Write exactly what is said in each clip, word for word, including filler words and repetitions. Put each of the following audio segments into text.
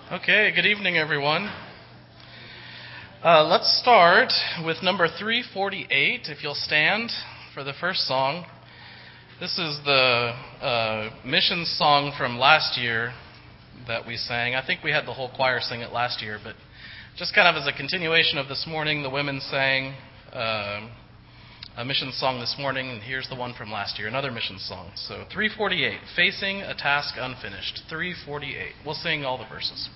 Okay, good evening, everyone. Uh, let's start with number three forty-eight, if you'll stand for the first song. This is the uh, mission song from last year that we sang. I think we had the whole choir sing it last year, but just kind of as a continuation of this morning, the women sang uh, a mission song this morning, and here's the one from last year, another mission song. So three forty-eight, Facing a Task Unfinished, three forty-eight. We'll sing all the verses.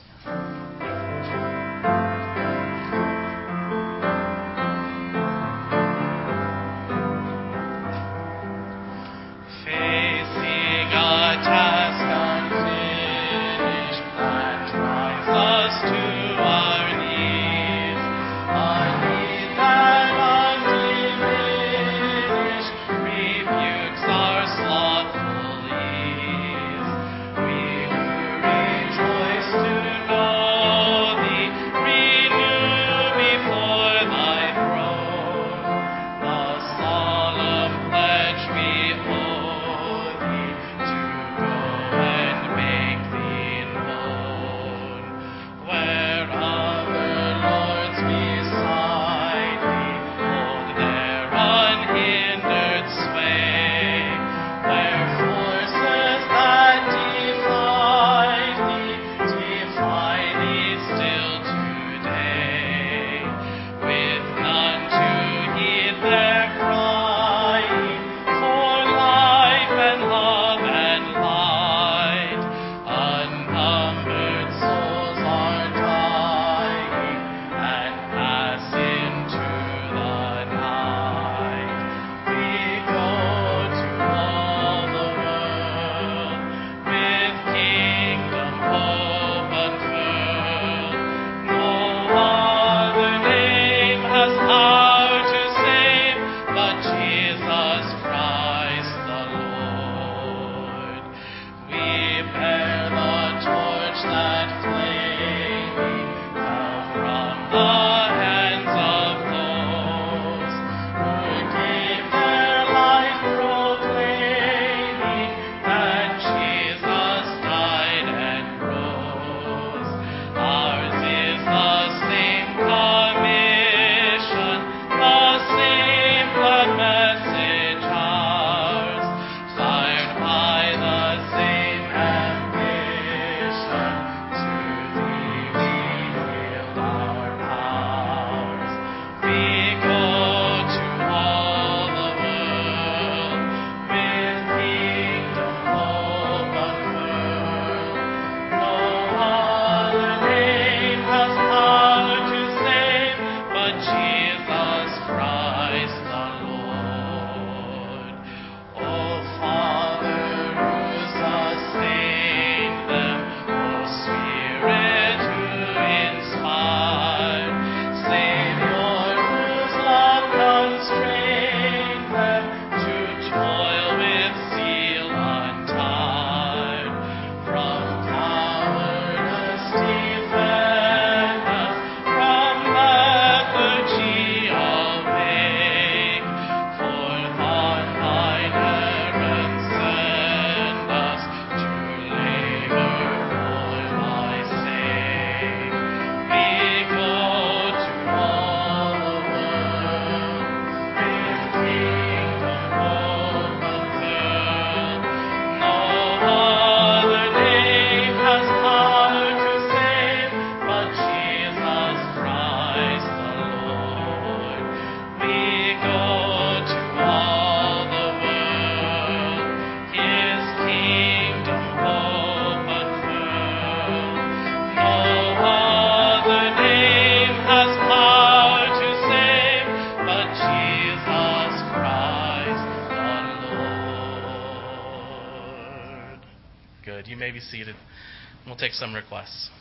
Seated. We'll take some requests.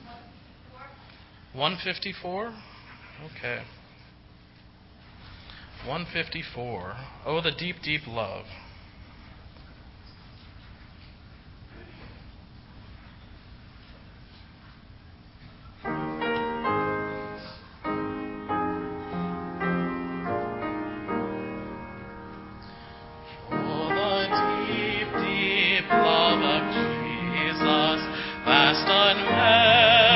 one fifty-four? Okay. one fifty-four. Oh, the deep, deep love. Vast, unmeasured.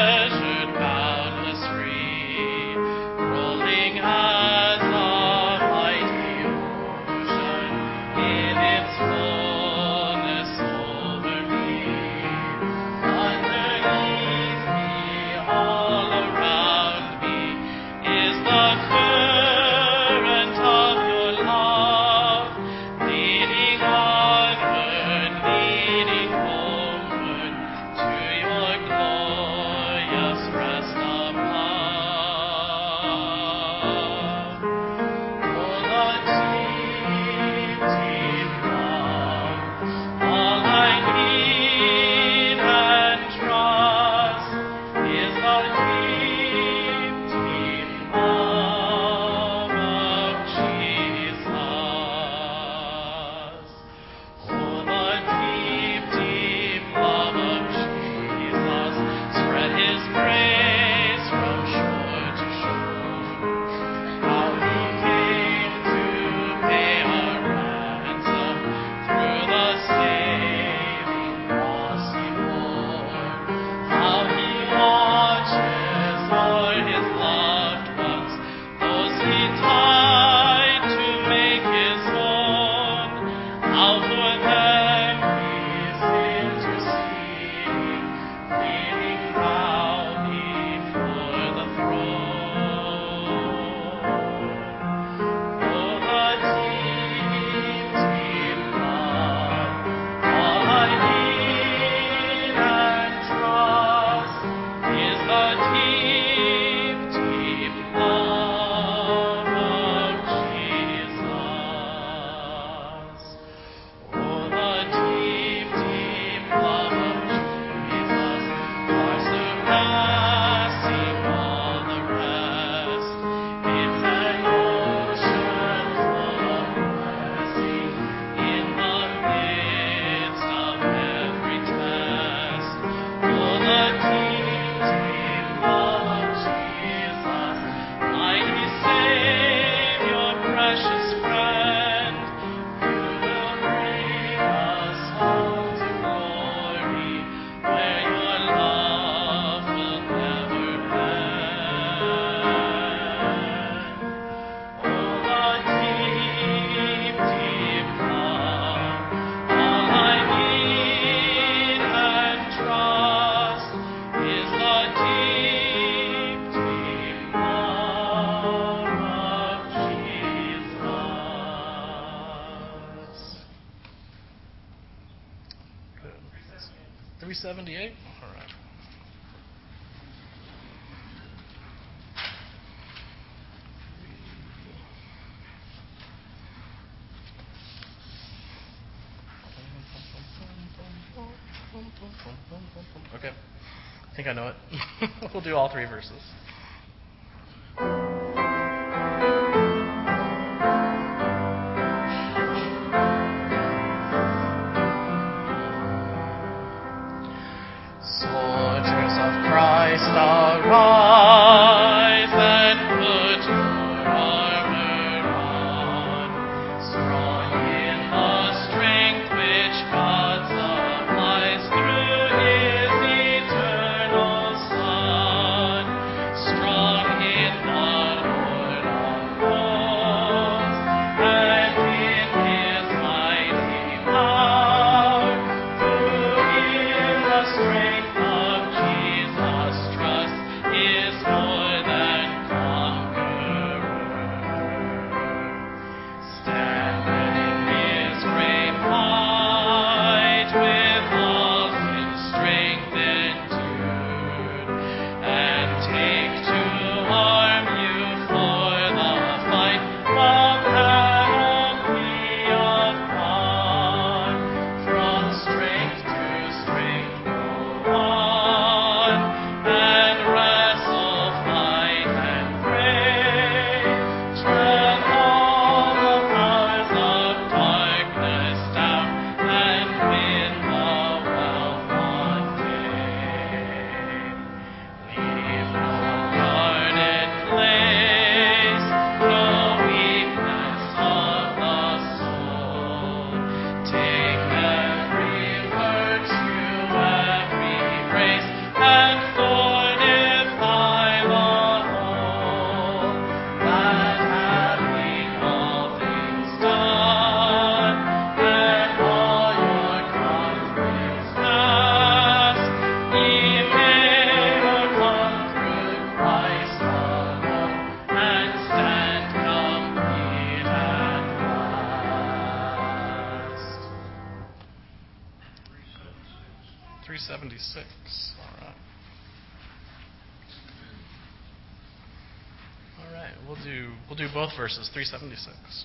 three seventy-eight? All right. Okay. I think I know it. We'll do all three verses. Soldiers of Christ, arise and put your armor on, strong in the strength which God supplies through His eternal Son, strong in the Lord of hosts, and in His mighty power, who in the strength of Jesus trust is more than conqueror. Stand in His great might with all His strength endued, and take to arm you for the fight, the panoply of God. From strength to strength go on, and wrestle, fight, and pray. Tread all the powers of darkness down, and win the well-won day. Leave no guarded place, no weakness of the soul. Take every virtue, every grace, and fortify the whole, that having all things done, and all your conflicts past, ye may overcome through Christ alone, and stand complete at last. three seventy-six. All right. All right. We'll do we'll do both verses. three seventy-six.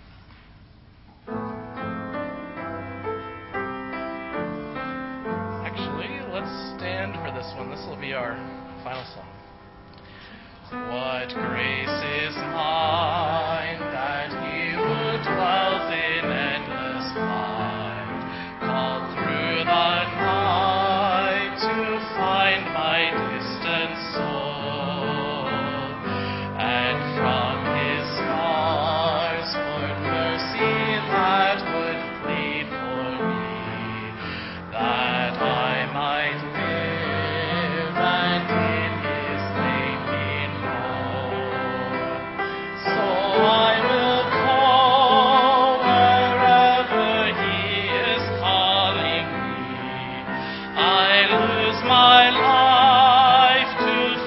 Actually, let's stand for this one. This will be our final song. What grace is mine that He who dwells in endless light, called through the night to find my distant soul, and from His scars poured mercy that would plead for me, that I might live and in His name be known. So I will go wherever He is calling me. I lose my life to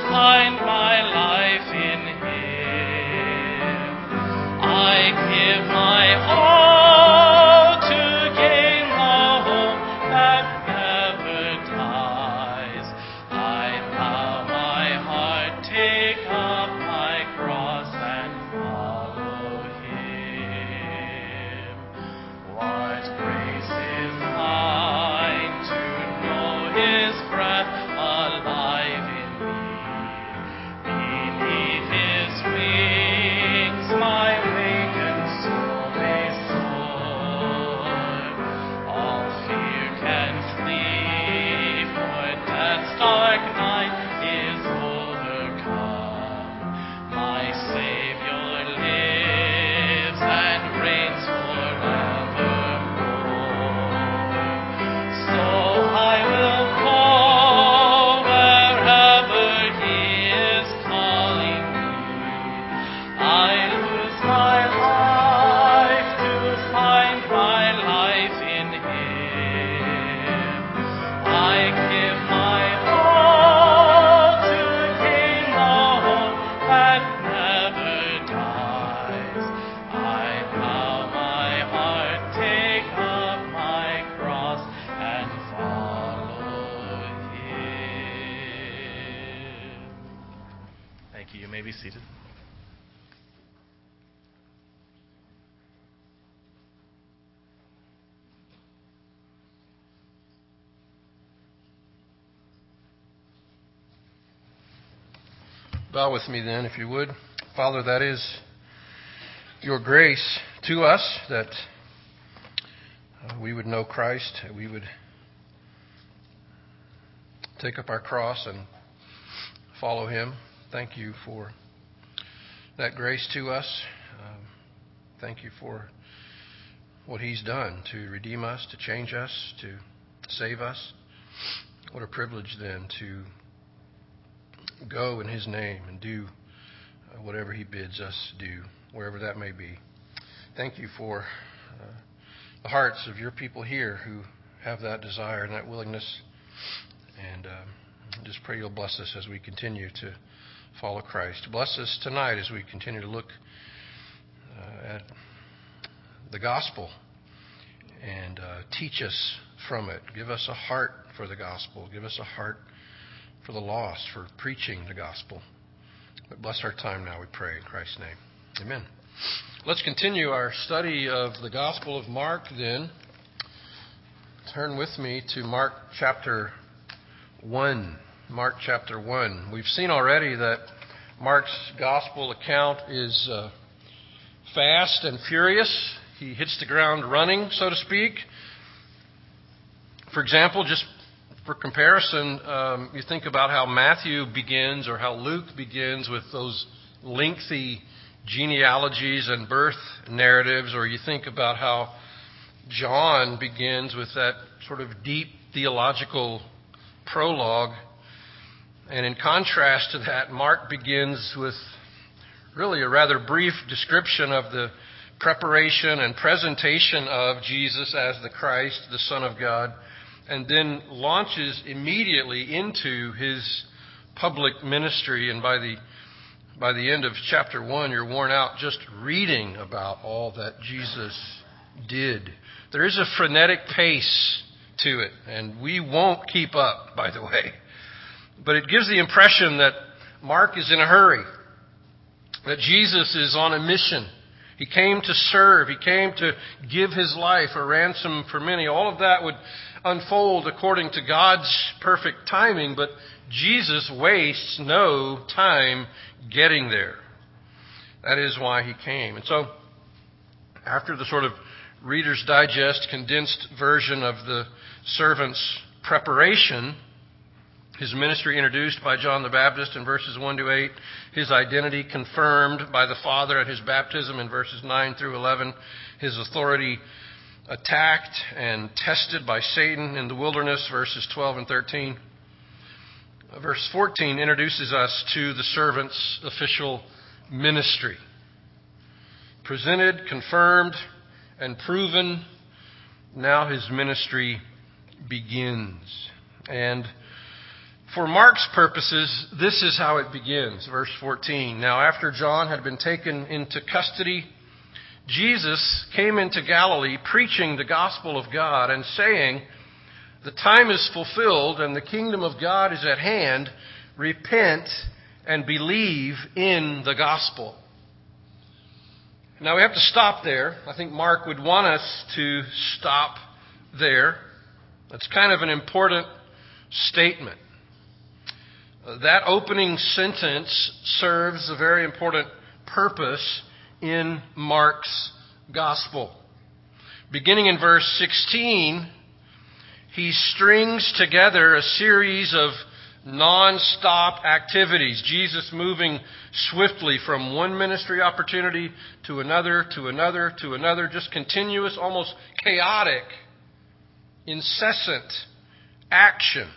Thank you. You may be seated. Bow with me then, if you would. Father, that is your grace to us, that uh, we would know Christ, that we would take up our cross and follow him. Thank you for that grace to us. Um, thank you for what he's done to redeem us, to change us, to save us. What a privilege then to go in his name and do uh, whatever he bids us do, wherever that may be. Thank you for uh, the hearts of your people here who have that desire and that willingness. And um, I just pray you'll bless us as we continue to follow Christ. Bless us tonight as we continue to look uh, at the gospel and uh, teach us from it. Give us a heart for the gospel. Give us a heart for the lost, for preaching the gospel. But bless our time now, we pray, in Christ's name. Amen. Let's continue our study of the Gospel of Mark then. Turn with me to Mark chapter one. Mark chapter one. We've seen already that Mark's gospel account is uh, fast and furious. He hits the ground running, so to speak. For example, just for comparison, um, you think about how Matthew begins or how Luke begins with those lengthy genealogies and birth narratives, or you think about how John begins with that sort of deep theological prologue. And in contrast to that, Mark begins with really a rather brief description of the preparation and presentation of Jesus as the Christ, the Son of God, and then launches immediately into his public ministry. And by the by the end of chapter one, you're worn out just reading about all that Jesus did. There is a frenetic pace to it, and we won't keep up, by the way. But it gives the impression that Mark is in a hurry, that Jesus is on a mission. He came to serve. He came to give his life a ransom for many. All of that would unfold according to God's perfect timing, but Jesus wastes no time getting there. That is why he came. And so, after the sort of Reader's Digest condensed version of the servant's preparation, his ministry introduced by John the Baptist in verses one to eight, his identity confirmed by the Father at his baptism in verses nine through eleven, his authority attacked and tested by Satan in the wilderness, verses twelve and thirteen. Verse fourteen introduces us to the servant's official ministry. Presented, confirmed, and proven, now his ministry begins. And for Mark's purposes, this is how it begins. Verse fourteen. Now, after John had been taken into custody, Jesus came into Galilee preaching the gospel of God and saying, "The time is fulfilled and the kingdom of God is at hand. Repent and believe in the gospel." Now we have to stop there. I think Mark would want us to stop there. That's kind of an important statement. That opening sentence serves a very important purpose in Mark's gospel. Beginning in verse sixteen, he strings together a series of non-stop activities. Jesus moving swiftly from one ministry opportunity to another, to another, to another, just continuous, almost chaotic, incessant action.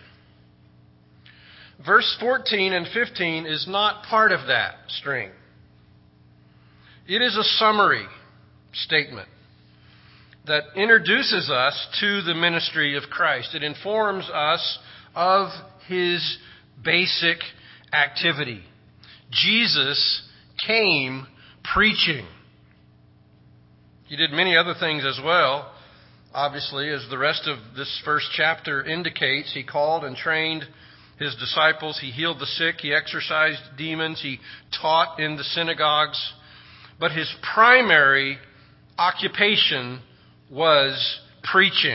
Verse fourteen and fifteen is not part of that string. It is a summary statement that introduces us to the ministry of Christ. It informs us of his basic activity. Jesus came preaching. He did many other things as well. Obviously, as the rest of this first chapter indicates, he called and trained his disciples. He healed the sick. He exorcised demons. He taught in the synagogues. But his primary occupation was preaching.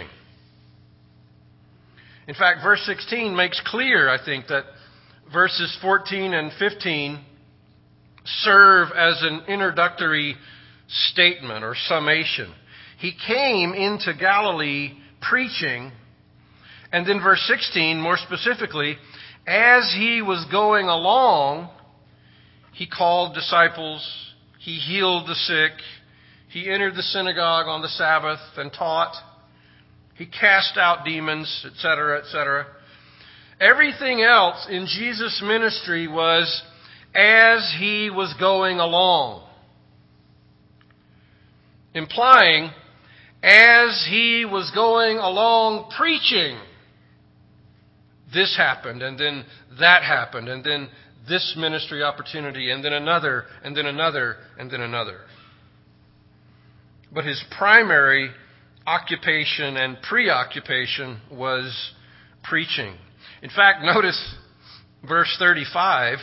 In fact, verse sixteen makes clear, I think, that verses fourteen and fifteen serve as an introductory statement or summation. He came into Galilee preaching, and then verse sixteen, more specifically, as he was going along, he called disciples, he healed the sick, he entered the synagogue on the Sabbath and taught, he cast out demons, et cetera, et cetera. Everything else in Jesus' ministry was as he was going along, implying as he was going along preaching, this happened, and then that happened, and then this ministry opportunity, and then another, and then another, and then another. But his primary occupation and preoccupation was preaching. In fact, notice verse thirty-five.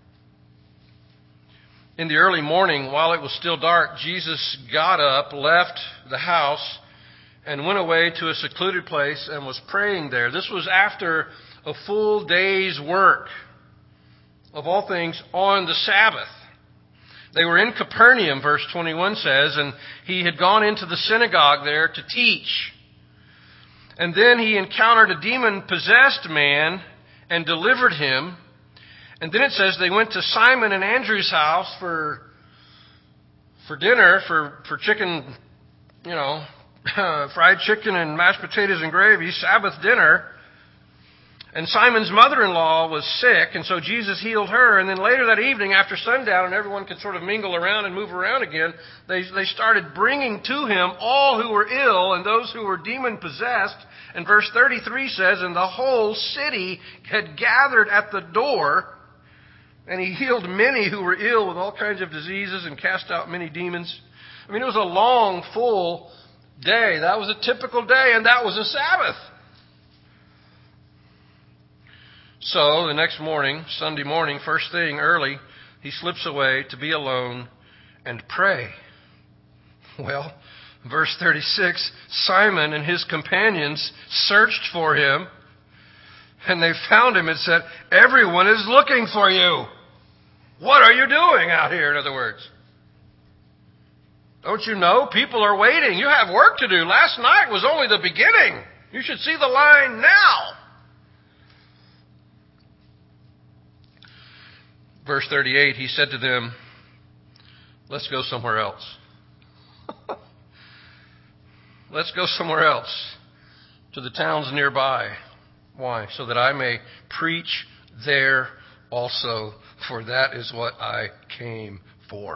In the early morning, while it was still dark, Jesus got up, left the house, and went away to a secluded place and was praying there. This was after a full day's work, of all things, on the Sabbath. They were in Capernaum, verse twenty-one says, and he had gone into the synagogue there to teach. And then he encountered a demon-possessed man and delivered him. And then it says they went to Simon and Andrew's house for for dinner, for, for chicken, you know, fried chicken and mashed potatoes and gravy, Sabbath dinner. And Simon's mother-in-law was sick, and so Jesus healed her. And then later that evening, after sundown, and everyone could sort of mingle around and move around again, they, they started bringing to him all who were ill and those who were demon-possessed. And verse thirty-three says, and the whole city had gathered at the door, and he healed many who were ill with all kinds of diseases and cast out many demons. I mean, it was a long, full day. That was a typical day, and that was a Sabbath. So the next morning, Sunday morning, first thing early, he slips away to be alone and pray. Well, verse thirty-six, Simon and his companions searched for him, and they found him and said, everyone is looking for you. What are you doing out here, in other words? Don't you know? People are waiting. You have work to do. Last night was only the beginning. You should see the line now. Verse thirty-eight, he said to them, let's go somewhere else. Let's go somewhere else, to the towns nearby. Why? So that I may preach there also, for that is what I came for.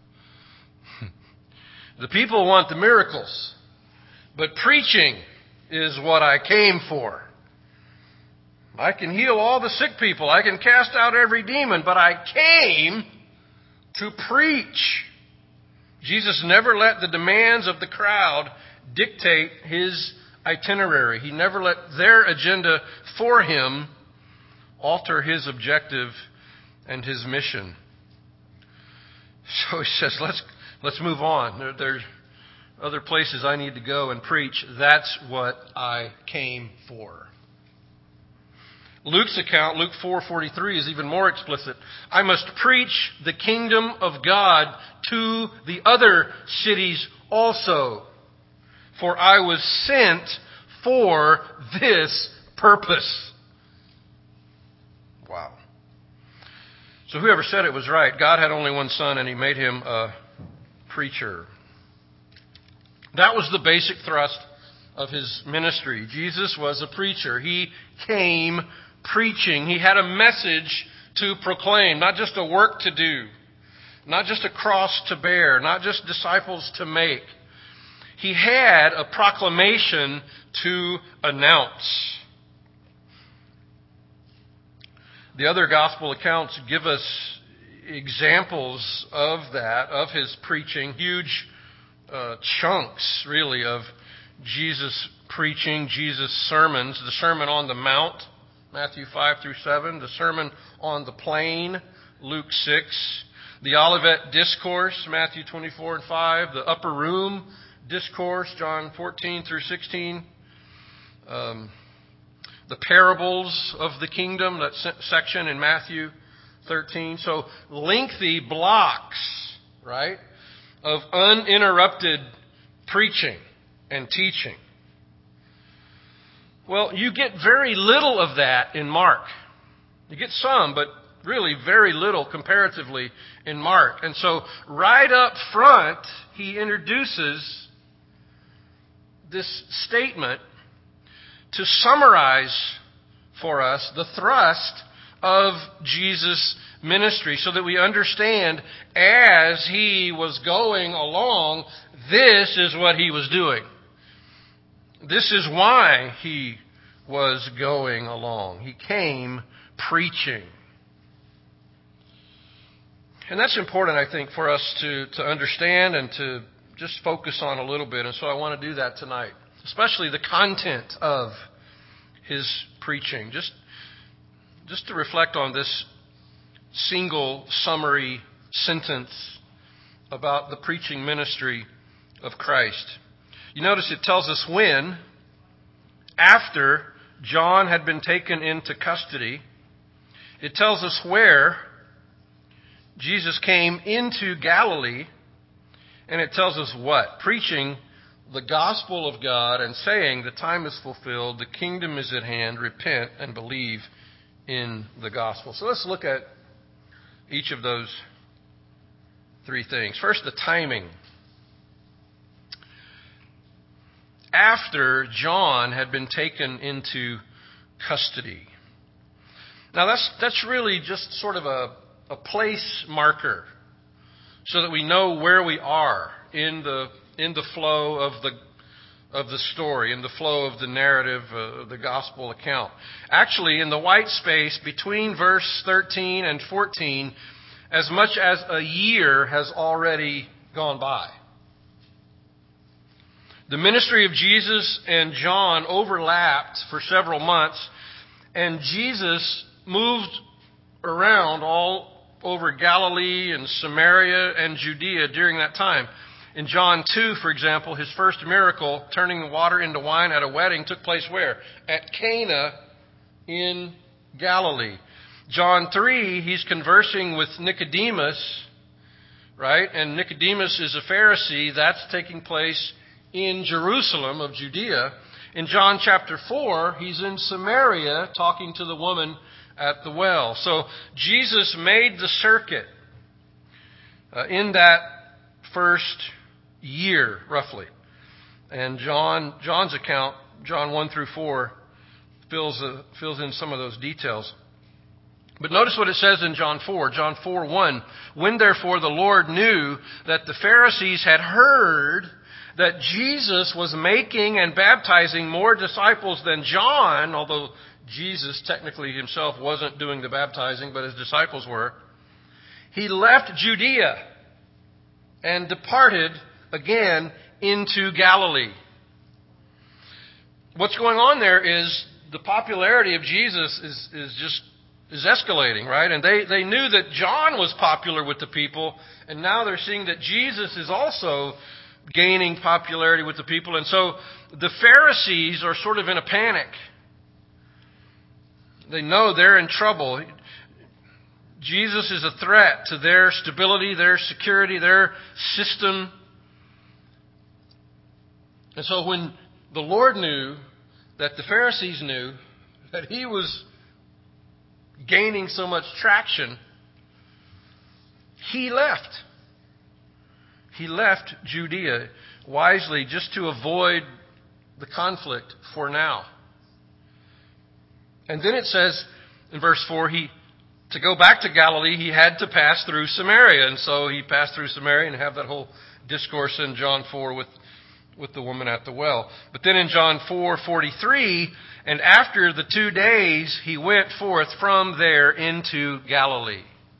The people want the miracles, but preaching is what I came for. I can heal all the sick people. I can cast out every demon, but I came to preach. Jesus never let the demands of the crowd dictate his itinerary. He never let their agenda for him alter his objective and his mission. So he says, let's let's move on. There, there's other places I need to go and preach. That's what I came for. Luke's account, Luke four forty-three, is even more explicit. I must preach the kingdom of God to the other cities also, for I was sent for this purpose. Wow. So whoever said it was right. God had only one son, and he made him a preacher. That was the basic thrust of his ministry. Jesus was a preacher. He came preaching. He had a message to proclaim, not just a work to do, not just a cross to bear, not just disciples to make. He had a proclamation to announce. The other gospel accounts give us examples of that, of his preaching, huge uh, chunks, really, of Jesus' preaching, Jesus' sermons. The Sermon on the Mount, Matthew five through seven, the Sermon on the Plain, Luke six, the Olivet Discourse, Matthew twenty-four and five, the Upper Room Discourse, John fourteen through sixteen, um, the Parables of the Kingdom, that se- section in Matthew thirteen. So lengthy blocks, right, of uninterrupted preaching and teaching. Well, you get very little of that in Mark. You get some, but really very little comparatively in Mark. And so right up front, he introduces this statement to summarize for us the thrust of Jesus' ministry so that we understand as he was going along, this is what he was doing. This is why he was going along. He came preaching. And that's important, I think, for us to, to understand and to just focus on a little bit. And so I want to do that tonight, especially the content of his preaching. Just, just to reflect on this single summary sentence about the preaching ministry of Christ. You notice it tells us when, after John had been taken into custody. It tells us where Jesus came into Galilee. And it tells us what? Preaching the gospel of God and saying the time is fulfilled, the kingdom is at hand, repent and believe in the gospel. So let's look at each of those three things. First, the timing. After John had been taken into custody. Now that's that's really just sort of a, a place marker so that we know where we are in the in the flow of the of the story, in the flow of the narrative, uh, the gospel account. Actually, in the white space between verse thirteen and fourteen, as much as a year has already gone by. The ministry of Jesus and John overlapped for several months, and Jesus moved around all over Galilee and Samaria and Judea during that time. In John two, for example, his first miracle, turning the water into wine at a wedding, took place where? At Cana in Galilee. John three, he's conversing with Nicodemus, right? And Nicodemus is a Pharisee. That's taking place in Jerusalem of Judea. In John chapter four, he's in Samaria talking to the woman at the well. So Jesus made the circuit uh, in that first year, roughly. And John John's account, John one through four, fills uh, fills in some of those details. But notice what it says in John four, John four one. When therefore the Lord knew that the Pharisees had heard that Jesus was making and baptizing more disciples than John, although Jesus technically himself wasn't doing the baptizing, but his disciples were, he left Judea and departed again into Galilee. What's going on there is the popularity of Jesus is, is just is escalating, right? And they, they knew that John was popular with the people, and now they're seeing that Jesus is also gaining popularity with the people. And so the Pharisees are sort of in a panic. They know they're in trouble. Jesus is a threat to their stability, their security, their system. And so when the Lord knew that the Pharisees knew that he was gaining so much traction, he left. He left Judea wisely just to avoid the conflict for now. And then it says in verse four, he to go back to Galilee, he had to pass through Samaria. And so he passed through Samaria and have that whole discourse in John four with, with the woman at the well. But then in John four forty-three, and after the two days, he went forth from there into Galilee.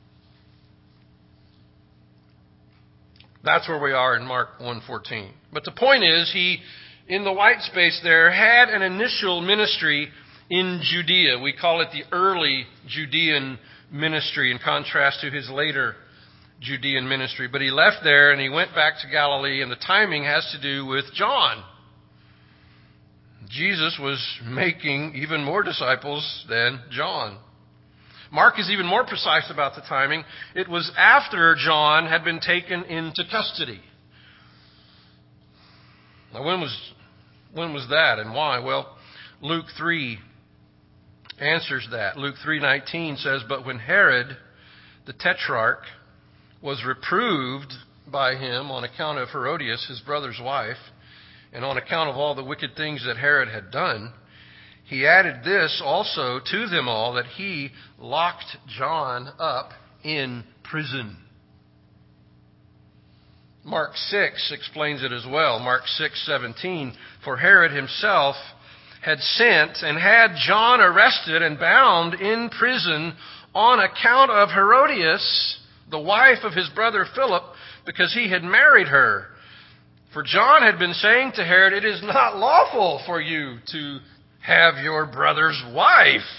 That's where we are in Mark one fourteen. But the point is, he, in the white space there, had an initial ministry in Judea. We call it the early Judean ministry in contrast to his later Judean ministry. But he left there and he went back to Galilee, and the timing has to do with John. Jesus was making even more disciples than John. Mark is even more precise about the timing. It was after John had been taken into custody. Now, when was when was that and why? Well, Luke three answers that. Luke three nineteen says, "But when Herod, the tetrarch, was reproved by him on account of Herodias, his brother's wife, and on account of all the wicked things that Herod had done, he added this also to them all, that he locked John up in prison." Mark six explains it as well. Mark six seventeen, "For Herod himself had sent and had John arrested and bound in prison on account of Herodias, the wife of his brother Philip, because he had married her. For John had been saying to Herod, 'It is not lawful for you to have your brother's wife.'"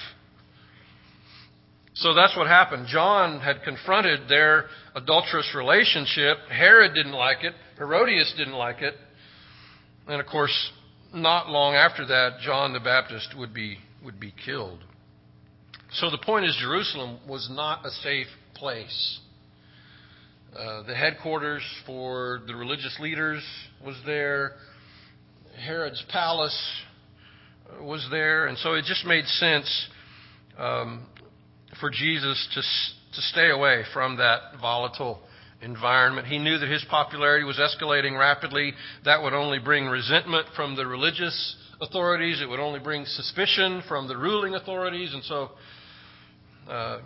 So that's what happened. John had confronted their adulterous relationship. Herod didn't like it. Herodias didn't like it. And of course, not long after that, John the Baptist would be would be killed. So the point is, Jerusalem was not a safe place. Uh, the headquarters for the religious leaders was there. Herod's palace was there. And so it just made sense um, for Jesus to, to stay away from that volatile environment. He knew that his popularity was escalating rapidly. That would only bring resentment from the religious authorities. It would only bring suspicion from the ruling authorities. And so, uh,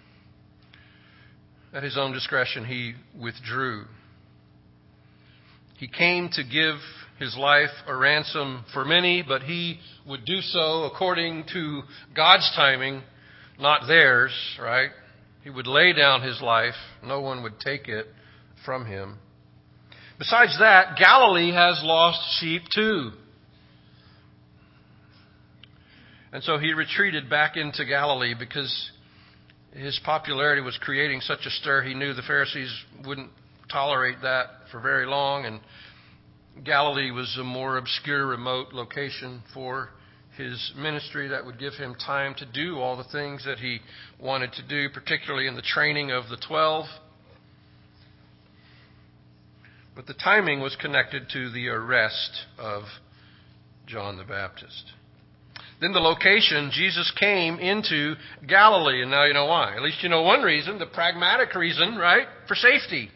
at his own discretion, he withdrew. He came to give his life a ransom for many, but he would do so according to God's timing, not theirs, right? He would lay down his life. No one would take it from him. Besides that, Galilee has lost sheep too. And so he retreated back into Galilee because his popularity was creating such a stir. He knew the Pharisees wouldn't tolerate that for very long, and Galilee was a more obscure, remote location for his ministry that would give him time to do all the things that he wanted to do, particularly in the training of the twelve. But the timing was connected to the arrest of John the Baptist. Then the location, Jesus came into Galilee. And now you know why. At least you know one reason, the pragmatic reason, right? For safety.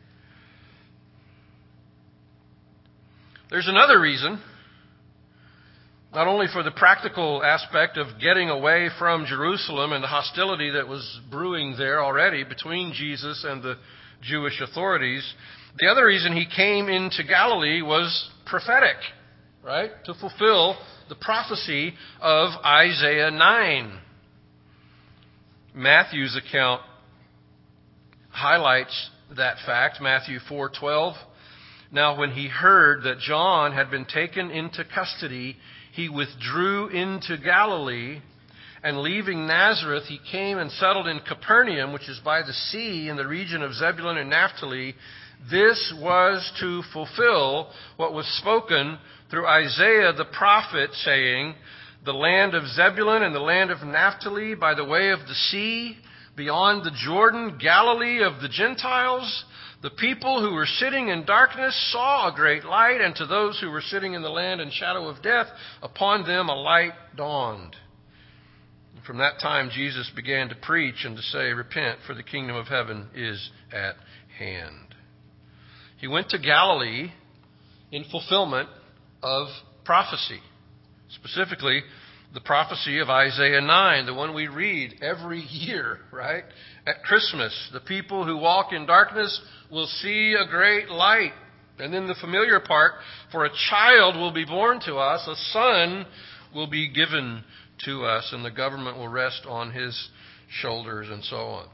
There's another reason. Not only for the practical aspect of getting away from Jerusalem and the hostility that was brewing there already between Jesus and the Jewish authorities. The other reason he came into Galilee was prophetic, right? To fulfill the prophecy of Isaiah nine. Matthew's account highlights that fact. Matthew four twelve. "Now when he heard that John had been taken into custody, he withdrew into Galilee, and leaving Nazareth, he came and settled in Capernaum, which is by the sea in the region of Zebulun and Naphtali. This was to fulfill what was spoken through Isaiah the prophet, saying, 'The land of Zebulun and the land of Naphtali by the way of the sea, beyond the Jordan, Galilee of the Gentiles. The people who were sitting in darkness saw a great light, and to those who were sitting in the land and shadow of death, upon them a light dawned.'" And from that time, Jesus began to preach and to say, "Repent, for the kingdom of heaven is at hand." He went to Galilee in fulfillment of prophecy, specifically the prophecy of Isaiah nine, the one we read every year, right? At Christmas, the people who walk in darkness will see a great light. And then the familiar part, "For a child will be born to us, a son will be given to us, and the government will rest on his shoulders," and so on.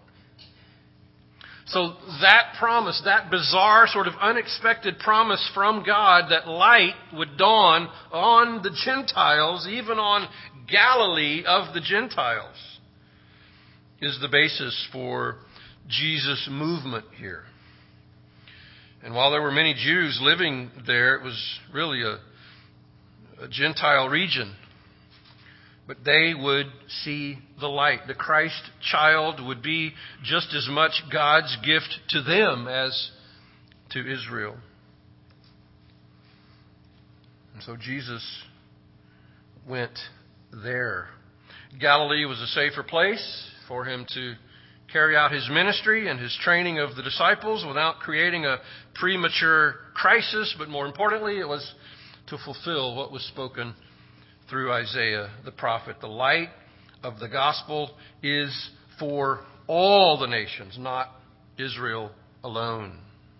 So that promise, that bizarre, sort of unexpected promise from God that light would dawn on the Gentiles, even on Galilee of the Gentiles is the basis for Jesus' movement here. And while there were many Jews living there, it was really a, a Gentile region. But they would see the light. The Christ child would be just as much God's gift to them as to Israel. And so Jesus went there. Galilee was a safer place for him to carry out his ministry and his training of the disciples without creating a premature crisis. But more importantly, it was to fulfill what was spoken through Isaiah the prophet. The light of the gospel is for all the nations, not Israel alone.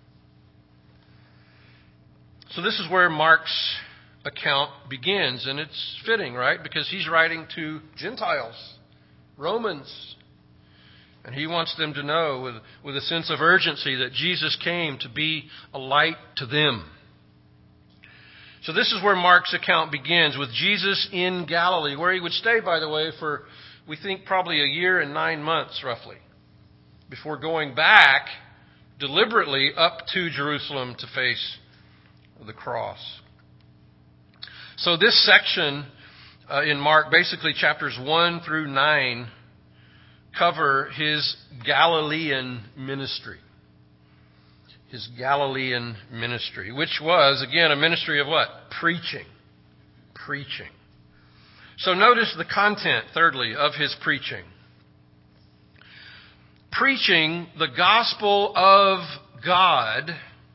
So this is where Mark's account begins, and it's fitting, right? Because he's writing to Gentiles, Romans. And he wants them to know with, with a sense of urgency that Jesus came to be a light to them. So this is where Mark's account begins, with Jesus in Galilee, where he would stay, by the way, for, we think, probably a year and nine months, roughly, before going back deliberately up to Jerusalem to face the cross. So this section uh, in Mark, basically chapters one through nine, cover his Galilean ministry. His Galilean ministry, which was, again, a ministry of what? Preaching. Preaching. So notice the content, thirdly, of his preaching. Preaching the gospel of God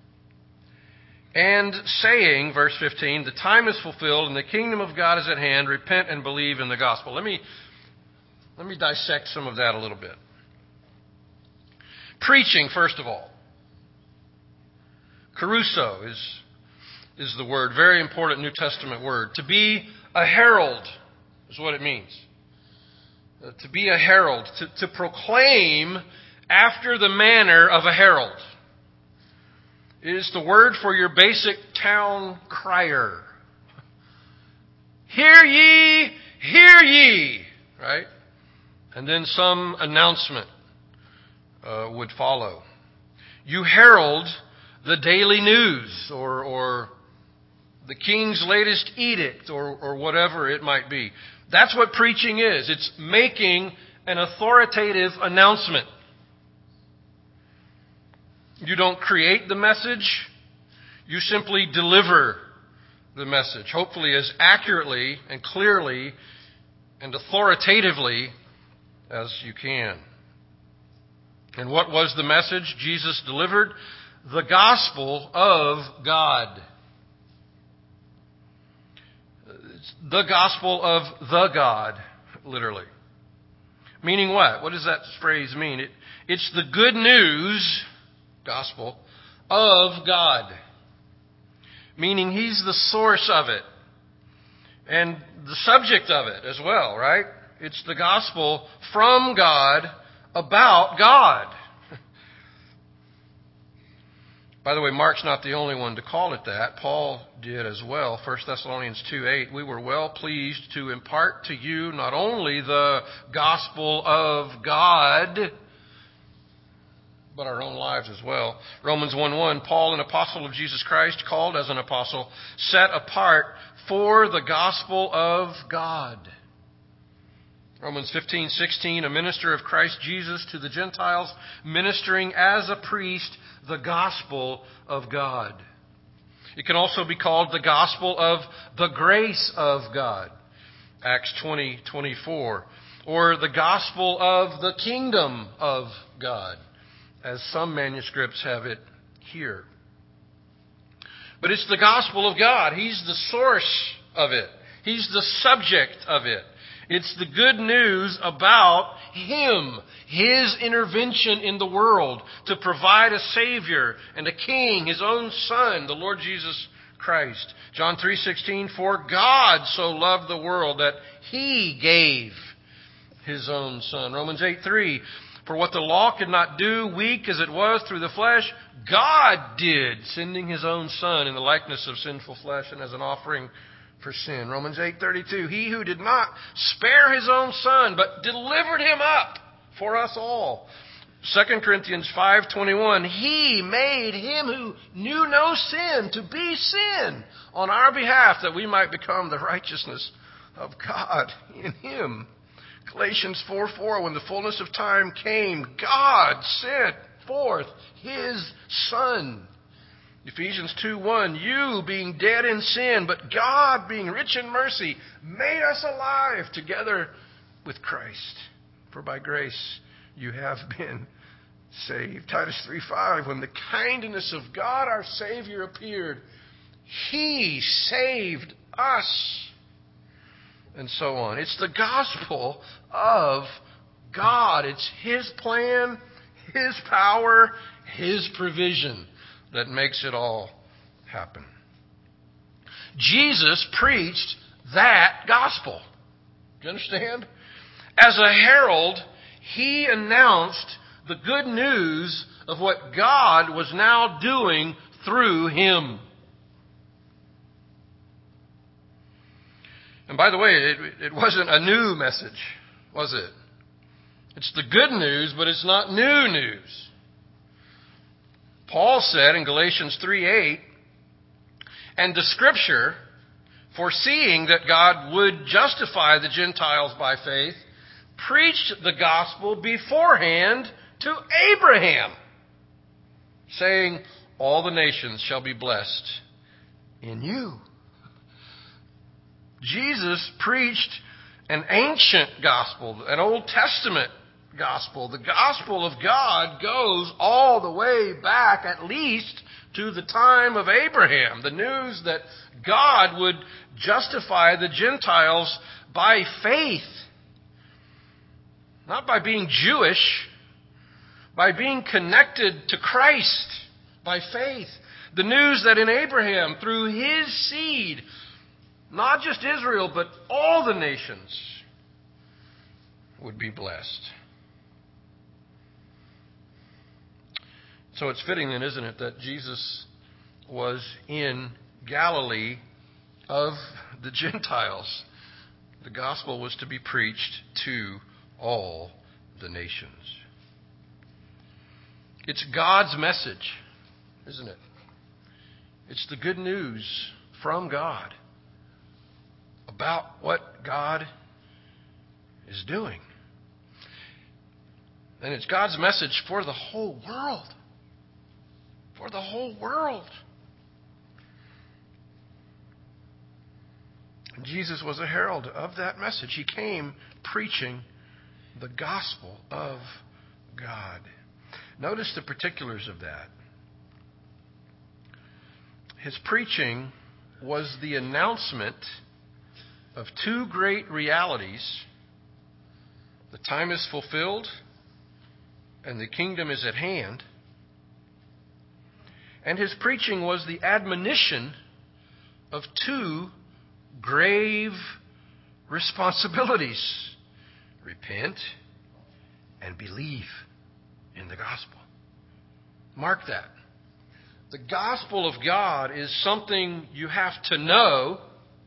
and saying, verse fifteen, the time is fulfilled and the kingdom of God is at hand. Repent and believe in the gospel. Let me, let me dissect some of that a little bit. Preaching, first of all. Kerusso is, is the word, very important New Testament word. To be a herald is what it means. Uh, to be a herald, to, to proclaim after the manner of a herald. It is the word for your basic town crier. Hear ye, hear ye, right? And then some announcement uh, would follow. You herald the daily news, or, or the king's latest edict, or, or whatever it might be. That's what preaching is. It's making an authoritative announcement. You don't create the message. You simply deliver the message, hopefully as accurately and clearly and authoritatively as you can. And what was the message Jesus delivered? The gospel of God. It's the gospel of the God, literally. Meaning what? What does that phrase mean? It, it's the good news, gospel, of God. Meaning He's the source of it. And the subject of it as well, right? It's the gospel from God about God. By the way, Mark's not the only one to call it that. Paul did as well. First Thessalonians two eight, we were well pleased to impart to you not only the gospel of God, but our own lives as well. Romans one one, Paul, an apostle of Jesus Christ, called as an apostle, set apart for the gospel of God. Romans fifteen sixteen, a minister of Christ Jesus to the Gentiles, ministering as a priest the gospel of God. It can also be called the gospel of the grace of God, Acts twenty twenty-four, or the gospel of the kingdom of God, as some manuscripts have it here. But it's the gospel of God. He's the source of it. He's the subject of it. It's the good news about Him, His intervention in the world to provide a Savior and a King, His own Son, the Lord Jesus Christ. John three sixteen, for God so loved the world that He gave His own Son. Romans eight three, for what the law could not do, weak as it was through the flesh, God did, sending His own Son in the likeness of sinful flesh and as an offering for sin. Romans eight thirty-two, he who did not spare his own son, but delivered him up for us all. Second Corinthians five twenty-one, he made him who knew no sin to be sin on our behalf, that we might become the righteousness of God in him. Galatians four four, when the fullness of time came, God sent forth his Son. Ephesians two one, you being dead in sin, but God being rich in mercy, made us alive together with Christ. For by grace you have been saved. Titus three five, when the kindness of God our Savior appeared, he saved us. And so on. It's the gospel of God. It's his plan, his power, his provision that makes it all happen. Jesus preached that gospel. Do you understand? As a herald, he announced the good news of what God was now doing through him. And by the way, it, it wasn't a new message, was it? It's the good news, but it's not new news. Paul said in Galatians three eight, and the Scripture, foreseeing that God would justify the Gentiles by faith, preached the gospel beforehand to Abraham, saying, all the nations shall be blessed in you. Jesus preached an ancient gospel, an Old Testament gospel. The gospel of God goes all the way back, at least, to the time of Abraham. The news that God would justify the Gentiles by faith. Not by being Jewish, by being connected to Christ by faith. The news that in Abraham, through his seed, not just Israel, but all the nations would be blessed. So it's fitting then, isn't it, that Jesus was in Galilee of the Gentiles. The gospel was to be preached to all the nations. It's God's message, isn't it? It's the good news from God about what God is doing. And it's God's message for the whole world. For the whole world. And Jesus was a herald of that message. He came preaching the gospel of God. Notice the particulars of that. His preaching was the announcement of two great realities. The time is fulfilled and the kingdom is at hand. And his preaching was the admonition of two grave responsibilities. Repent and believe in the gospel. Mark that. The gospel of God is something you have to know.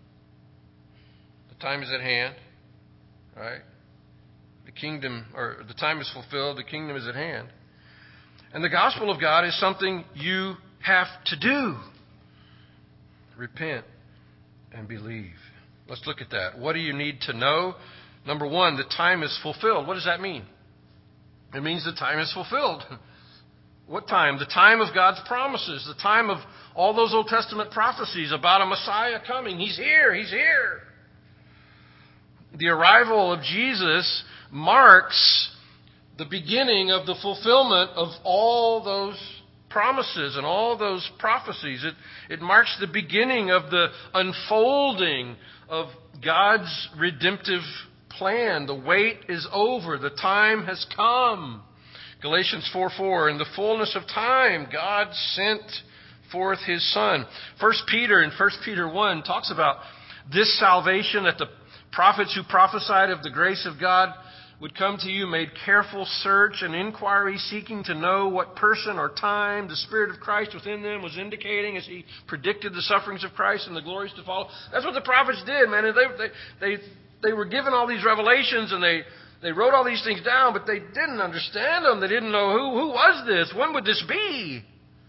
The time is at hand, right? The kingdom, or the time is fulfilled, the kingdom is at hand. And the gospel of God is something you have to do. Repent and believe. Let's look at that. What do you need to know? Number one, the time is fulfilled. What does that mean? It means the time is fulfilled. What time? The time of God's promises. The time of all those Old Testament prophecies about a Messiah coming. He's here. He's here. The arrival of Jesus marks the beginning of the fulfillment of all those promises and all those prophecies. It, it marks the beginning of the unfolding of God's redemptive plan. The wait is over. The time has come. Galatians four four, in the fullness of time, God sent forth his Son. First Peter in First Peter one talks about this salvation that the prophets who prophesied of the grace of God would come to you, made careful search and inquiry, seeking to know what person or time the Spirit of Christ within them was indicating as he predicted the sufferings of Christ and the glories to follow. That's what the prophets did, man. And they, they, they, they were given all these revelations, and they, they wrote all these things down, but they didn't understand them. They didn't know who, who was this? When would this be?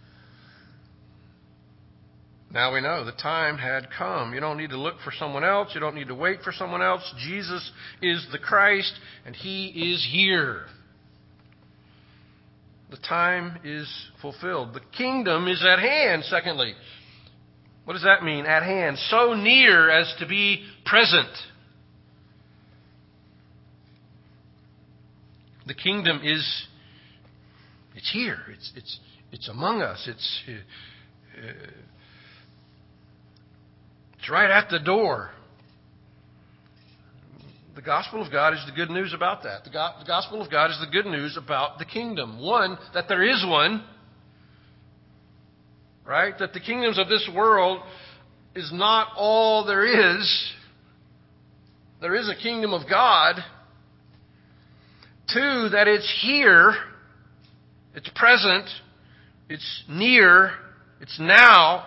Now we know the time had come. You don't need to look for someone else. You don't need to wait for someone else. Jesus is the Christ, and He is here. The time is fulfilled. The kingdom is at hand, secondly. What does that mean, at hand? So near as to be present. The kingdom is, it's here. It's, it's, it's among us. It's... Uh, It's right at the door. The gospel of God is the good news about that. The, go- the gospel of God is the good news about the kingdom. One, that there is one. Right? That the kingdoms of this world is not all there is. There is a kingdom of God. Two, that it's here. It's present. It's near. It's now.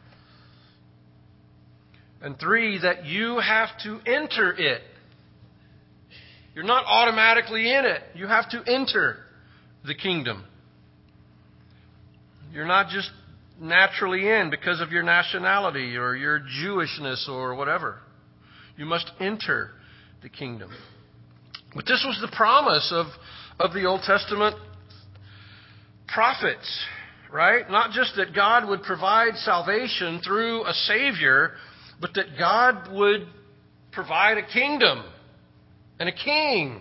And three, that you have to enter it. You're not automatically in it. You have to enter the kingdom. You're not just naturally in because of your nationality or your Jewishness or whatever. You must enter the kingdom. But this was the promise of, of the Old Testament prophets, right? Not just that God would provide salvation through a Savior, but that God would provide a kingdom and a king.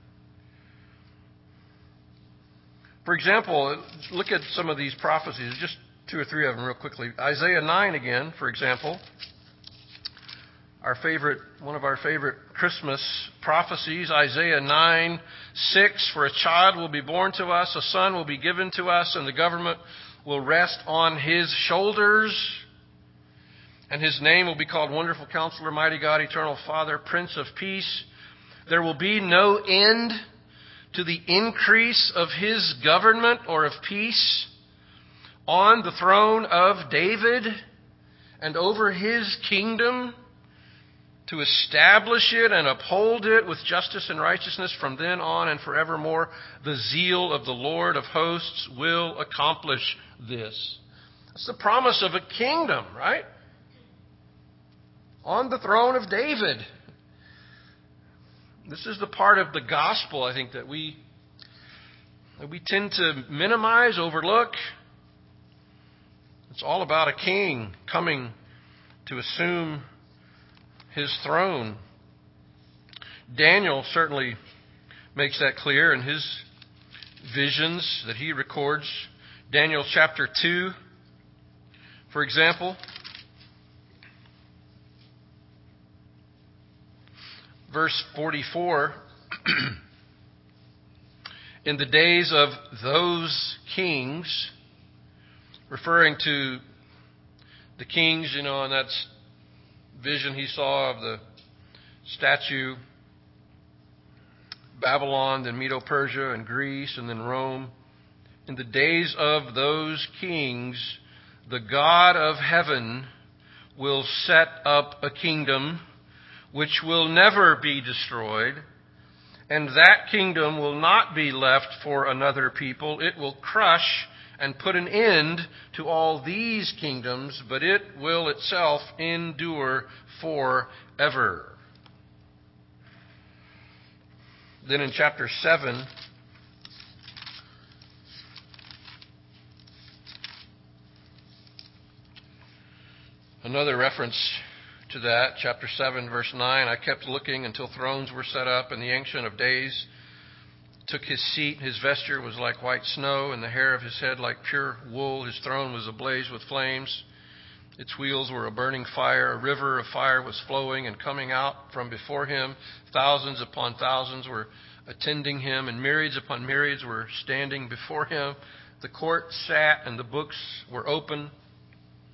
For example, look at some of these prophecies, just two or three of them real quickly. Isaiah nine again, for example. Our favorite, one of our favorite Christmas prophecies, Isaiah nine six. For a child will be born to us, a son will be given to us, and the government will rest on his shoulders. And his name will be called Wonderful Counselor, Mighty God, Eternal Father, Prince of Peace. There will be no end to the increase of his government or of peace on the throne of David and over his kingdom, to establish it and uphold it with justice and righteousness from then on and forevermore. The zeal of the Lord of hosts will accomplish this. That's the promise of a kingdom, right? On the throne of David. This is the part of the gospel, I think, that we that we tend to minimize, overlook. It's all about a king coming to assume his throne. Daniel certainly makes that clear in his visions that he records. Daniel chapter two, for example. Verse forty-four, in the days of those kings, referring to the kings, you know, and that's vision he saw of the statue, Babylon, then Medo-Persia and Greece, and then Rome. In the days of those kings, the God of heaven will set up a kingdom which will never be destroyed, and that kingdom will not be left for another people. It will crush and put an end to all these kingdoms, but it will itself endure forever. Then in chapter seven, another reference to that, chapter seven, verse nine, I kept looking until thrones were set up, and the Ancient of Days took his seat. His vesture was like white snow, and the hair of his head like pure wool. His throne was ablaze with flames. Its wheels were a burning fire. A river of fire was flowing and coming out from before him. Thousands upon thousands were attending him, and myriads upon myriads were standing before him. The court sat, and the books were open.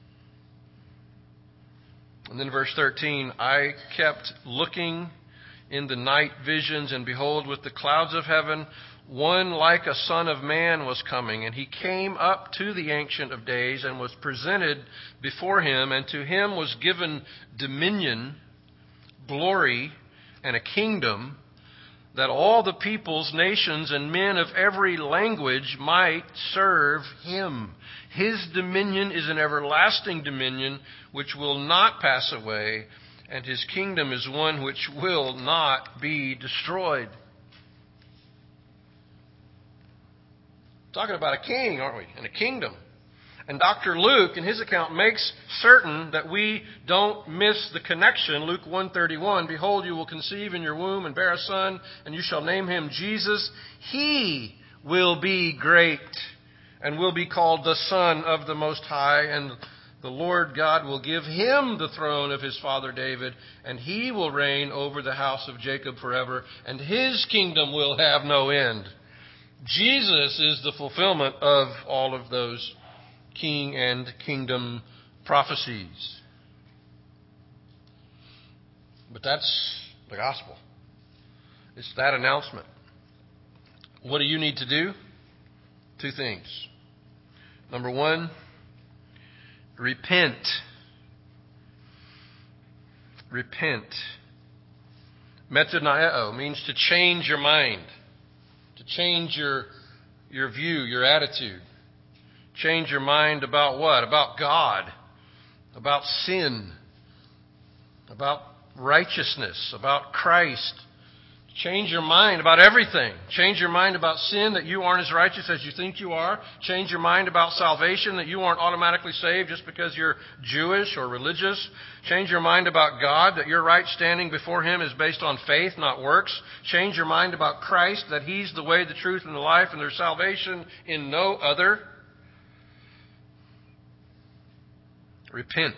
And then verse thirteen, I kept looking in the night visions, and behold, with the clouds of heaven, one like a son of man was coming. And he came up to the Ancient of Days and was presented before him, and to him was given dominion, glory, and a kingdom, that all the peoples, nations, and men of every language might serve him. His dominion is an everlasting dominion which will not pass away, and his kingdom is one which will not be destroyed. Talking about a king, aren't we? And a kingdom. And Doctor Luke, in his account, makes certain that we don't miss the connection. Luke one thirty-one, behold, you will conceive in your womb and bear a son, and you shall name him Jesus. He will be great and will be called the Son of the Most High, and the Lord God will give him the throne of his father David, and he will reign over the house of Jacob forever, and his kingdom will have no end. Jesus is the fulfillment of all of those king and kingdom prophecies. But that's the gospel. It's that announcement. What do you need to do? Two things. Number one, repent. Repent. Metanoeo means to change your mind, to change your, your view, your attitude. Change your mind about what? About God, about sin, about righteousness, about Christ. Change your mind about everything. Change your mind about sin, that you aren't as righteous as you think you are. Change your mind about salvation, that you aren't automatically saved just because you're Jewish or religious. Change your mind about God, that your right standing before him is based on faith, not works. Change your mind about Christ, that he's the way, the truth, and the life, and there's salvation in no other. Repent.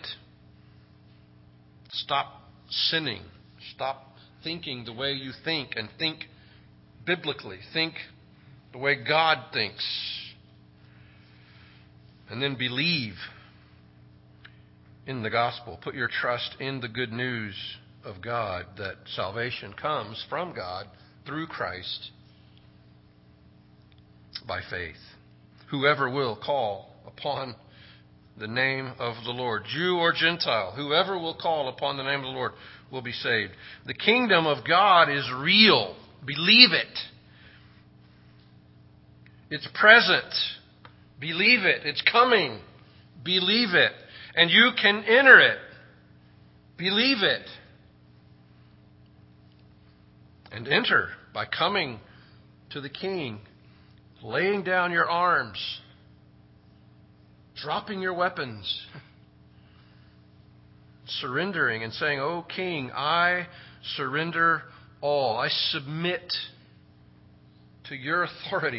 Stop sinning. Stop thinking the way you think, and think biblically. Think the way God thinks. And then believe in the gospel. Put your trust in the good news of God, that salvation comes from God through Christ by faith. Whoever will call upon the name of the Lord, Jew or Gentile, whoever will call upon the name of the Lord will be saved. The kingdom of God is real. Believe it. It's present. Believe it. It's coming. Believe it. And you can enter it. Believe it. And enter by coming to the King, laying down your arms, dropping your weapons, surrendering and saying, "O King, I surrender all. I submit to your authority.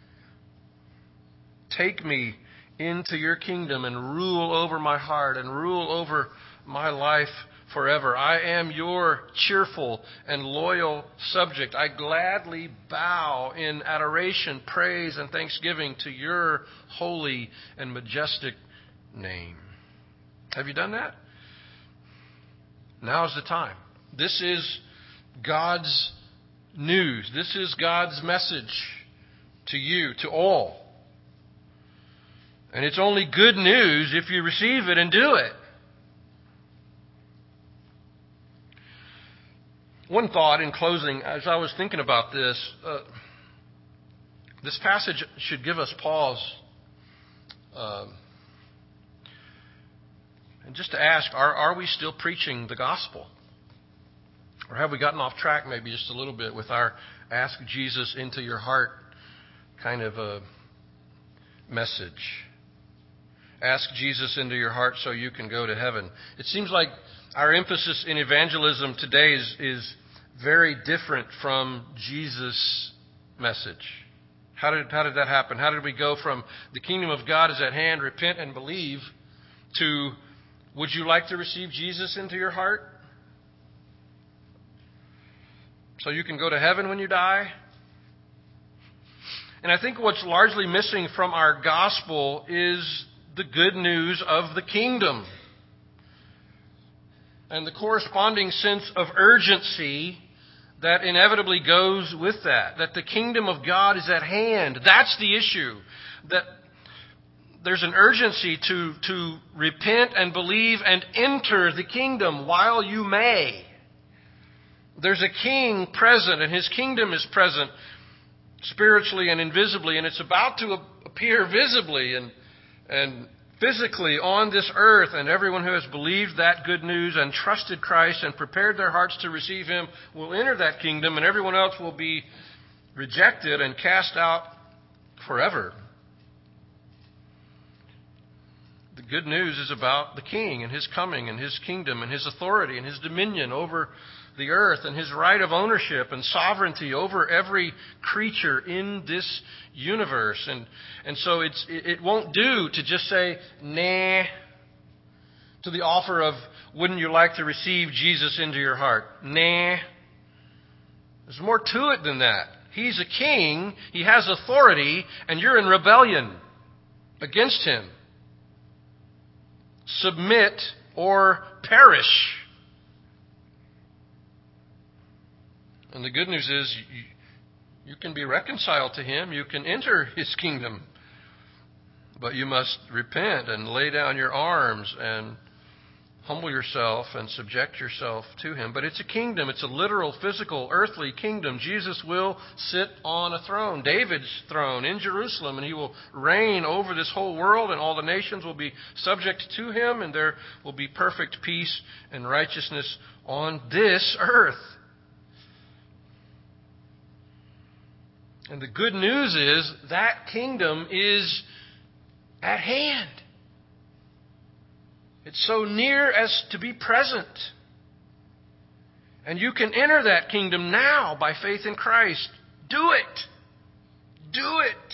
Take me into your kingdom and rule over my heart and rule over my life forever. I am your cheerful and loyal subject. I gladly bow in adoration, praise, and thanksgiving to your holy and majestic name." Have you done that? Now's the time. This is God's news. This is God's message to you, to all. And it's only good news if you receive it and do it. One thought in closing, as I was thinking about this, uh, this passage should give us pause. Uh, and just to ask, are, are we still preaching the gospel? Or have we gotten off track maybe just a little bit with our ask Jesus into your heart kind of a message? Ask Jesus into your heart so you can go to heaven. It seems like our emphasis in evangelism today is, is very different from Jesus' message. How did, how did that happen? How did we go from the kingdom of God is at hand, repent and believe, to would you like to receive Jesus into your heart so you can go to heaven when you die? And I think what's largely missing from our gospel is the good news of the kingdom and the corresponding sense of urgency that inevitably goes with that, that the kingdom of God is at hand. That's the issue. That there's an urgency to, to repent and believe and enter the kingdom while you may. There's a king present, and his kingdom is present spiritually and invisibly, and it's about to appear visibly and, and physically on this earth, and everyone who has believed that good news and trusted Christ and prepared their hearts to receive Him will enter that kingdom, and everyone else will be rejected and cast out forever. The good news is about the King and His coming and His kingdom and His authority and His dominion over the earth and His right of ownership and sovereignty over every creature in this universe. And and so it's it won't do to just say, nah, to the offer of, wouldn't you like to receive Jesus into your heart? Nah. There's more to it than that. He's a king, He has authority, and you're in rebellion against Him. Submit or perish. And the good news is you, you can be reconciled to Him. You can enter His kingdom. But you must repent and lay down your arms and humble yourself and subject yourself to Him. But it's a kingdom. It's a literal, physical, earthly kingdom. Jesus will sit on a throne, David's throne in Jerusalem, and He will reign over this whole world, and all the nations will be subject to Him, and there will be perfect peace and righteousness on this earth. And the good news is that kingdom is at hand. It's so near as to be present. And you can enter that kingdom now by faith in Christ. Do it. Do it.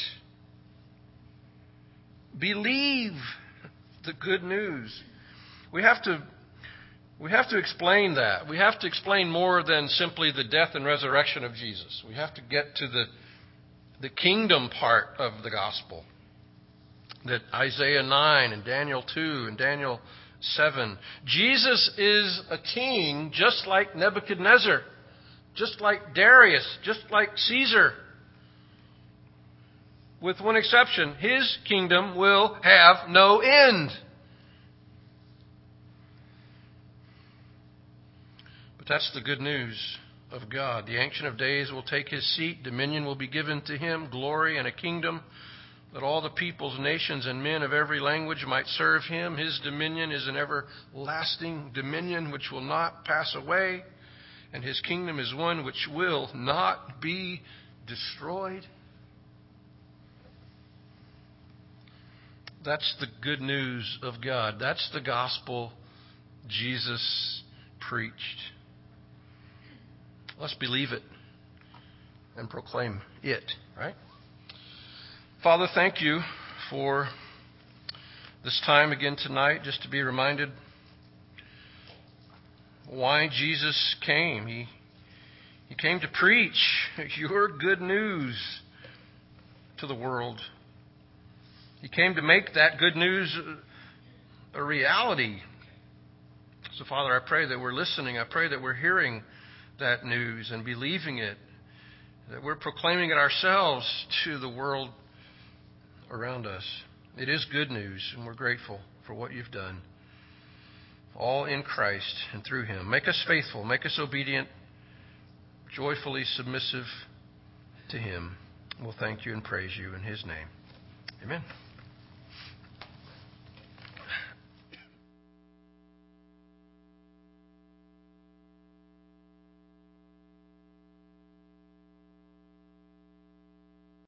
Believe the good news. We have to we have to explain that. We have to explain more than simply the death and resurrection of Jesus. We have to get to the the kingdom part of the gospel. That Isaiah nine and Daniel two and Daniel seven. Jesus is a king just like Nebuchadnezzar, just like Darius, just like Caesar. With one exception, His kingdom will have no end. But that's the good news of God. The Ancient of Days will take His seat. Dominion will be given to Him, glory and a kingdom that all the peoples, nations, and men of every language might serve Him. His dominion is an everlasting dominion which will not pass away, and His kingdom is one which will not be destroyed. That's the good news of God. That's the gospel Jesus preached. Let's believe it and proclaim it, right? Father, thank You for this time again tonight, just to be reminded why Jesus came. He, he came to preach Your good news to the world. He came to make that good news a reality. So, Father, I pray that we're listening. I pray that we're hearing that news and believing it, that we're proclaiming it ourselves to the world around us. It is good news, and we're grateful for what You've done. All in Christ and through Him. Make us faithful, make us obedient, joyfully submissive to Him. We'll thank You and praise You in His name. Amen.